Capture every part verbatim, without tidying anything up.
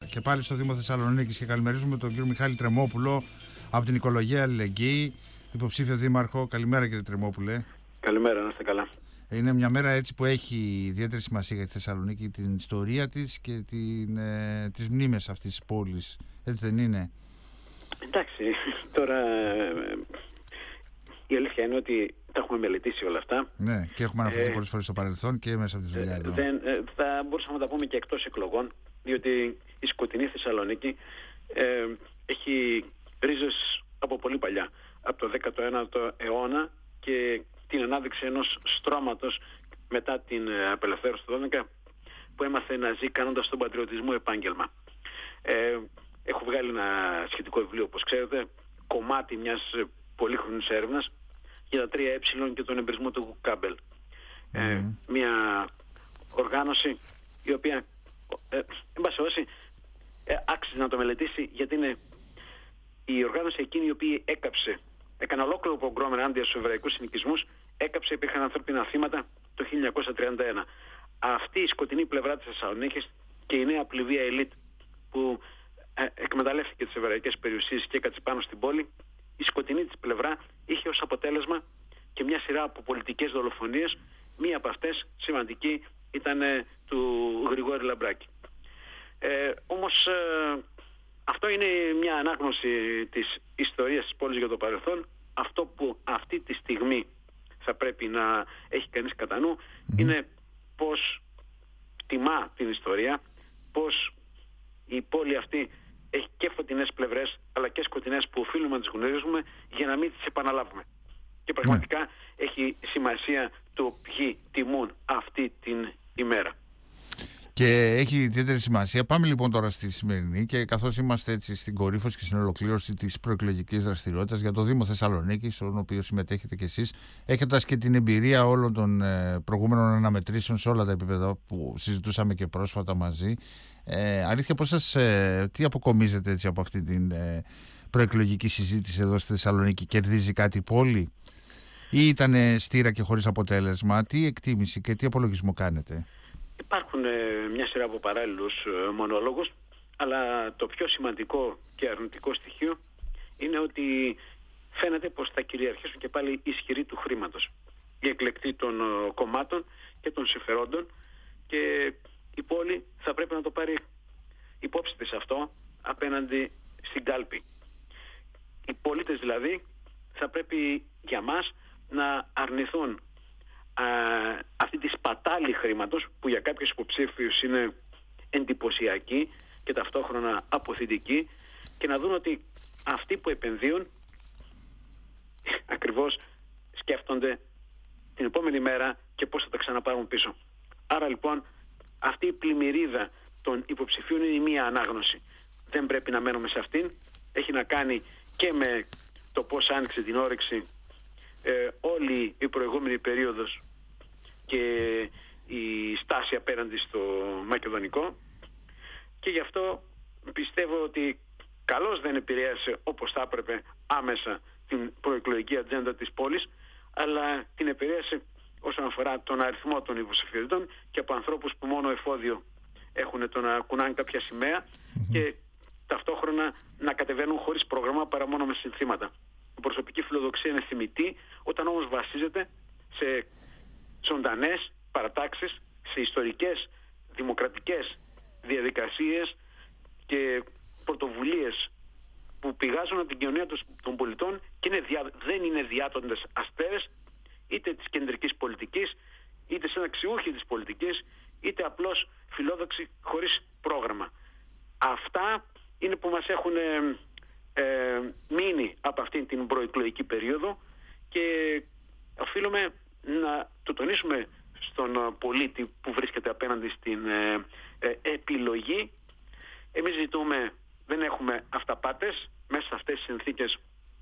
και πάλι στο Δήμο Θεσσαλονίκης και καλημερίζουμε τον κύριο Μιχάλη Τρεμόπουλο από την Οικολογία Αλληλεγγύη, υποψήφιο δήμαρχο. Καλημέρα κύριε Τρεμόπουλε. Καλημέρα, να είστε καλά. Είναι μια μέρα έτσι που έχει ιδιαίτερη σημασία για τη Θεσσαλονίκη, την ιστορία της και την, ε, τις μνήμες αυτής της πόλης. Έτσι δεν είναι? Εντάξει, τώρα ε, η αλήθεια είναι ότι τα έχουμε μελετήσει όλα αυτά. Ναι, και έχουμε αναφερθεί ε, πολλές φορές στο παρελθόν και μέσα από τη δουλειά εδώ. Δεν, ε, θα μπορούσαμε να τα πούμε και εκτός εκλογών, διότι η σκοτεινή Θεσσαλονίκη ε, έχει ρίζες από πολύ παλιά, από το δέκατο ένατο αιώνα, και την ανάδειξη ενός στρώματος μετά την απελευθέρωση του δώδεκα που έμαθε να ζει κάνοντας τον πατριωτισμό επάγγελμα. Ε, έχω βγάλει ένα σχετικό βιβλίο, όπως ξέρετε, κομμάτι μιας πολύχρονης έρευνας για τα τρία ε και τον εμπειρισμό του Κάμπελ. Ε, mm. Μια οργάνωση η οποία ε, εν πάση περιπτώσει ε, άξιζε να το μελετήσει, γιατί είναι η οργάνωση εκείνη η οποία έκαψε, έκανε ολόκληρο πογκρόμ ενάντια στους εβραϊκούς συνοικισμούς, έκαψε, υπήρχαν ανθρώπινα θύματα το χίλια εννιακόσια τριάντα ένα. Αυτή η σκοτεινή πλευρά της Θεσσαλονίκης και η νέα πληβία ελίτ που ε, εκμεταλλεύτηκε τις εβραϊκές περιουσίες και έκατσε πάνω στην πόλη, η σκοτεινή της πλευρά είχε ως αποτέλεσμα και μια σειρά από πολιτικές δολοφονίες. Μία από αυτές σημαντική ήταν ε, του Γρηγόρη Λαμπράκη. Ε, όμως ε, αυτό είναι μια ανάγνωση της ιστορίας της πόλης για το παρελθόν. Αυτό που αυτή τη στιγμή θα πρέπει να έχει κανείς κατά νου mm. είναι πως τιμά την ιστορία, πως η πόλη αυτή έχει και φωτεινές πλευρές αλλά και σκοτεινές που οφείλουμε να τις γνωρίζουμε για να μην τις επαναλάβουμε. Και πραγματικά mm. έχει σημασία το ποιοι τιμούν αυτή την ημέρα. Και έχει ιδιαίτερη σημασία. Πάμε λοιπόν τώρα στη σημερινή, και καθώς είμαστε έτσι στην κορύφωση και στην ολοκλήρωση της προεκλογικής δραστηριότητας για το Δήμο Θεσσαλονίκης, στον οποίο συμμετέχετε κι εσείς, έχοντας και την εμπειρία όλων των ε, προηγούμενων αναμετρήσεων σε όλα τα επίπεδα που συζητούσαμε και πρόσφατα μαζί, ε, αλήθεια πώς σας, ε, τι αποκομίζετε έτσι από αυτή την ε, προεκλογική συζήτηση εδώ στη Θεσσαλονίκη? Κερδίζει κάτι η πόλη ή ήταν στήρα και χωρίς αποτέλεσμα? Τι εκτίμηση και τι απολογισμό κάνετε? Υπάρχουν ε, μια σειρά από παράλληλους ε, μονόλογους, αλλά το πιο σημαντικό και αρνητικό στοιχείο είναι ότι φαίνεται πως θα κυριαρχήσουν και πάλι οι ισχυροί του χρήματος, η εκλεκτή των ε, κομμάτων και των συμφερόντων, και η πόλη θα πρέπει να το πάρει υπόψη της αυτό απέναντι στην κάλπη. Οι πολίτες δηλαδή θα πρέπει για μας να αρνηθούν Α, αυτή τη σπατάλη χρήματος που για κάποιους υποψήφιους είναι εντυπωσιακή και ταυτόχρονα αποθητική, και να δουν ότι αυτοί που επενδύουν ακριβώς σκέφτονται την επόμενη μέρα και πώς θα τα ξαναπάρουν πίσω. Άρα λοιπόν αυτή η πλημμυρίδα των υποψηφίων είναι η μία ανάγνωση. Δεν πρέπει να μένουμε σε αυτήν. Έχει να κάνει και με το πώς άνοιξε την όρεξη ε, όλη η προηγούμενη περίοδος και η στάση απέναντι στο μακεδονικό, και γι' αυτό πιστεύω ότι καλώς δεν επηρέασε όπως θα έπρεπε άμεσα την προεκλογική ατζέντα της πόλης, αλλά την επηρέασε όσον αφορά τον αριθμό των υποψηφιότητων και από ανθρώπους που μόνο εφόδιο έχουν το να κουνάνε κάποια σημαία mm-hmm. και ταυτόχρονα να κατεβαίνουν χωρίς πρόγραμμα παρά μόνο με συνθήματα. Η προσωπική φιλοδοξία είναι θυμητή, όταν όμως βασίζεται σε ζωντανές παρατάξεις, σε ιστορικές δημοκρατικές διαδικασίες και πρωτοβουλίες που πηγάζουν από την κοινωνία των πολιτών και είναι διά, δεν είναι διάτοντες αστέρες είτε της κεντρικής πολιτικής, είτε συναξιούχοι της πολιτικής, είτε απλώς φιλόδοξοι χωρίς πρόγραμμα. Αυτά είναι που μας έχουν ε, ε, μείνει από αυτήν την προεκλογική περίοδο, και οφείλουμε να το τονίσουμε στον πολίτη που βρίσκεται απέναντι στην ε, ε, επιλογή. Εμείς ζητούμε, δεν έχουμε αυταπάτες μέσα σε αυτές τις συνθήκες,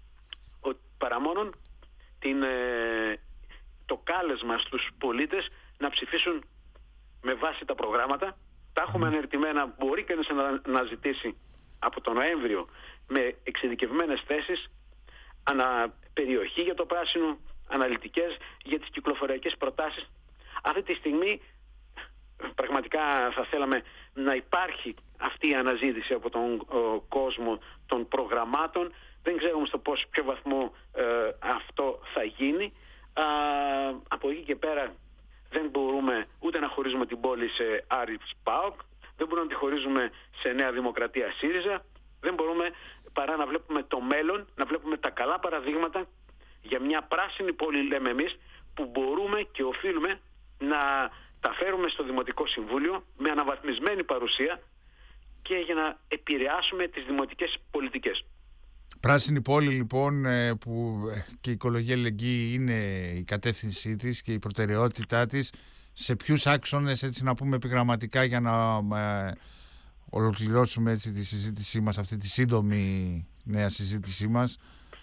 παρά μόνον την, ε, το κάλεσμα στους πολίτες να ψηφίσουν με βάση τα προγράμματα. Τα έχουμε ανερτημένα, μπορεί κανείς να, να ζητήσει από τον Νοέμβριο με εξειδικευμένες θέσεις ανά περιοχή για το πράσινο, αναλυτικές για τις κυκλοφοριακές προτάσεις. Αυτή τη στιγμή πραγματικά θα θέλαμε να υπάρχει αυτή η αναζήτηση από τον ο, κόσμο των προγραμμάτων. Δεν ξέρουμε στο πώς, ποιο βαθμό ε, αυτό θα γίνει. Α, από εκεί και πέρα δεν μπορούμε ούτε να χωρίζουμε την πόλη σε Άρης ΠΑΟΚ, δεν μπορούμε να τη χωρίζουμε σε Νέα Δημοκρατία ΣΥΡΙΖΑ, δεν μπορούμε παρά να βλέπουμε το μέλλον, να βλέπουμε τα καλά παραδείγματα για μια πράσινη πόλη, λέμε εμείς, που μπορούμε και οφείλουμε να τα φέρουμε στο Δημοτικό Συμβούλιο με αναβαθμισμένη παρουσία και για να επηρεάσουμε τις δημοτικές πολιτικές. Πράσινη πόλη λοιπόν, που και η οικολογία αλληλεγγύη είναι η κατεύθυνσή της και η προτεραιότητά της. Σε ποιους άξονες, έτσι να πούμε επιγραμματικά, για να ε, ολοκληρώσουμε έτσι τη συζήτησή μας, αυτή τη σύντομη νέα συζήτησή μας?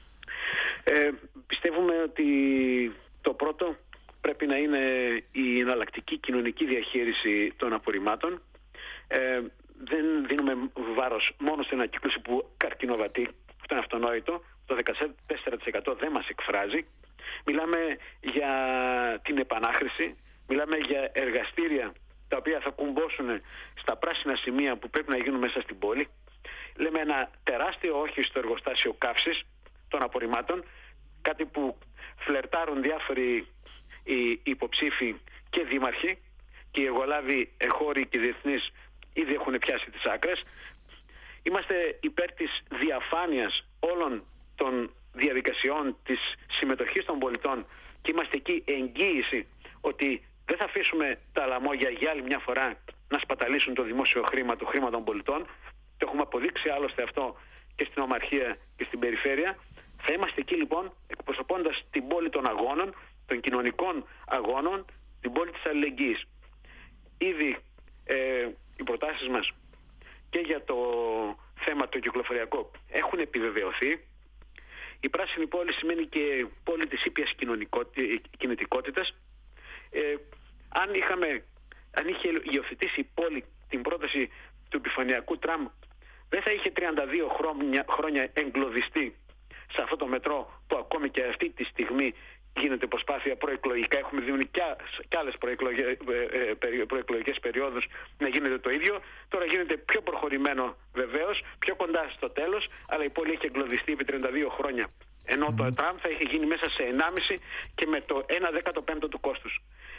Ε, πιστεύουμε ότι το πρώτο πρέπει να είναι η εναλλακτική κοινωνική διαχείριση των απορριμμάτων. Ε, δεν δίνουμε βάρος μόνο στην ανακύκλωση που καρκινοβατεί. Αυτό είναι αυτονόητο. Το δεκατέσσερα τοις εκατό δεν μας εκφράζει. Μιλάμε για την επανάχρηση. Μιλάμε για εργαστήρια τα οποία θα κουμπώσουν στα πράσινα σημεία που πρέπει να γίνουν μέσα στην πόλη. Λέμε ένα τεράστιο όχι στο εργοστάσιο καύσης των απορριμμάτων. Κάτι που φλερτάρουν διάφοροι οι υποψήφοι και δήμαρχοι, και οι εργολάβοι εγχώροι και διεθνείς ήδη έχουν πιάσει τις άκρες. Είμαστε υπέρ της διαφάνειας όλων των διαδικασιών της συμμετοχής των πολιτών και είμαστε εκεί εγγύηση ότι δεν θα αφήσουμε τα λαμόγια για άλλη μια φορά να σπαταλήσουν το δημόσιο χρήμα, το χρήμα των πολιτών. Το έχουμε αποδείξει άλλωστε αυτό και στην Ομαρχία και στην Περιφέρεια. Θα είμαστε εκεί λοιπόν εκπροσωπώντας την πόλη των αγώνων, των κοινωνικών αγώνων, την πόλη της αλληλεγγύης. Ήδη ε, οι προτάσεις μας και για το θέμα το κυκλοφοριακό έχουν επιβεβαιωθεί. Η πράσινη πόλη σημαίνει και πόλη της ήπιας κινητικότητας. Ε, αν, είχαμε, αν είχε υιοθετήσει η πόλη την πρόταση του επιφανειακού τραμ, δεν θα είχε τριάντα δύο χρόνια, χρόνια εγκλωβιστεί σε αυτό το μετρό που ακόμη και αυτή τη στιγμή γίνεται προσπάθεια προεκλογικά. Έχουμε δει και άλλες προεκλογικές περιόδους να γίνεται το ίδιο. Τώρα γίνεται πιο προχωρημένο βεβαίως, πιο κοντά στο τέλος, αλλά η πόλη έχει εγκλωβιστεί επί τριάντα δύο χρόνια. Ενώ mm. το τραμ θα είχε γίνει μέσα σε ενάμιση και με το ένα δέκατο πέμπτο του κόστους.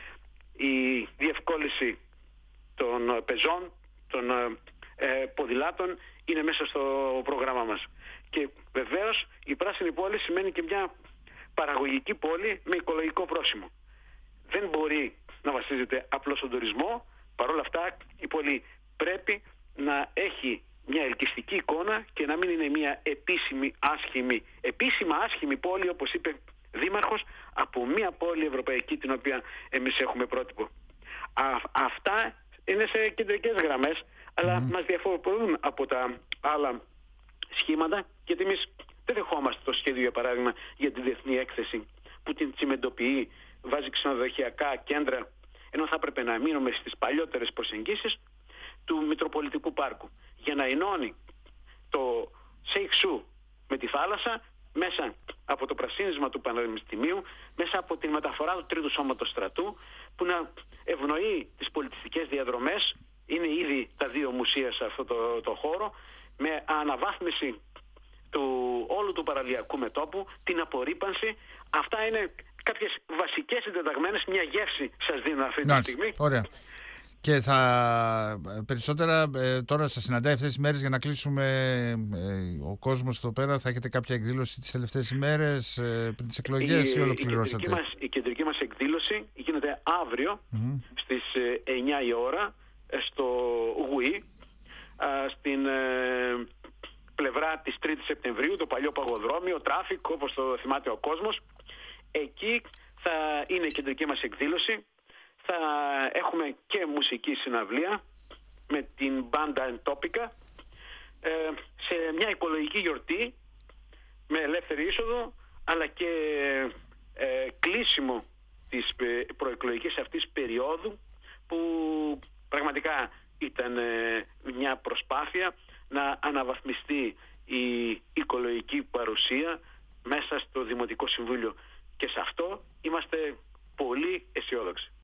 Η διευκόλυνση των πεζών, των ε, ποδηλάτων είναι μέσα στο πρόγραμμά μας. Και βεβαίως η πράσινη πόλη σημαίνει και μια παραγωγική πόλη με οικολογικό πρόσημο. Δεν μπορεί να βασίζεται απλώς στον τουρισμό. Παρ' όλα αυτά η πόλη πρέπει να έχει μια ελκυστική εικόνα και να μην είναι μια επίσημη άσχημη, επίσημα άσχημη πόλη, όπως είπε δήμαρχος, από μια πόλη ευρωπαϊκή την οποία εμείς έχουμε πρότυπο. Α, αυτά είναι σε κεντρικές γραμμές, αλλά mm. μας διαφοροποιούν από τα άλλα σχήματα, γιατί εμείς δεν δεχόμαστε το σχέδιο, για παράδειγμα, για τη διεθνή έκθεση που την τσιμεντοποιεί, βάζει ξενοδοχειακά κέντρα, ενώ θα έπρεπε να μείνουμε στις παλιότερες προσεγγίσεις του Μητροπολιτικού Πάρκου, για να ενώνει το Σέιξου με τη θάλασσα, μέσα από το πρασίνισμα του Πανεπιστημίου, μέσα από τη μεταφορά του τρίτου σώματος στρατού, που να ευνοεί τις πολιτιστικές διαδρομές. Είναι ήδη τα δύο μουσεία σε αυτό το, το χώρο, με αναβάθμιση του όλου του παραλιακού μετώπου, την απορρίπανση. Αυτά είναι κάποιες βασικές συντεταγμένες, μια γεύση σας δίνω αυτή τη στιγμή. Ωραία. Και θα περισσότερα ε, τώρα σας συναντάει αυτές τις μέρες για να κλείσουμε ε, ο κόσμος εδώ πέρα. Θα έχετε κάποια εκδήλωση τις τελευταίες ημέρες ε, πριν τις εκλογές η, ή ολοκληρώσατε? Η κεντρική, μας, η κεντρική μας εκδήλωση γίνεται αύριο mm-hmm. στις εννιά η ώρα στο Γουί, στην ε, πλευρά της τρίτης Σεπτεμβρίου, το παλιό παγοδρόμιο, τράφικ όπως το θυμάται ο κόσμος. Εκεί θα είναι η κεντρική μας εκδήλωση. Θα έχουμε και μουσική συναυλία με την μπάντα Εντόπικα ε, σε μια οικολογική γιορτή με ελεύθερη είσοδο, αλλά και ε, κλείσιμο της προεκλογικής αυτής περίοδου, που πραγματικά ήταν ε, μια προσπάθεια να αναβαθμιστεί η οικολογική παρουσία μέσα στο Δημοτικό Συμβούλιο, και σε αυτό είμαστε πολύ αισιόδοξοι.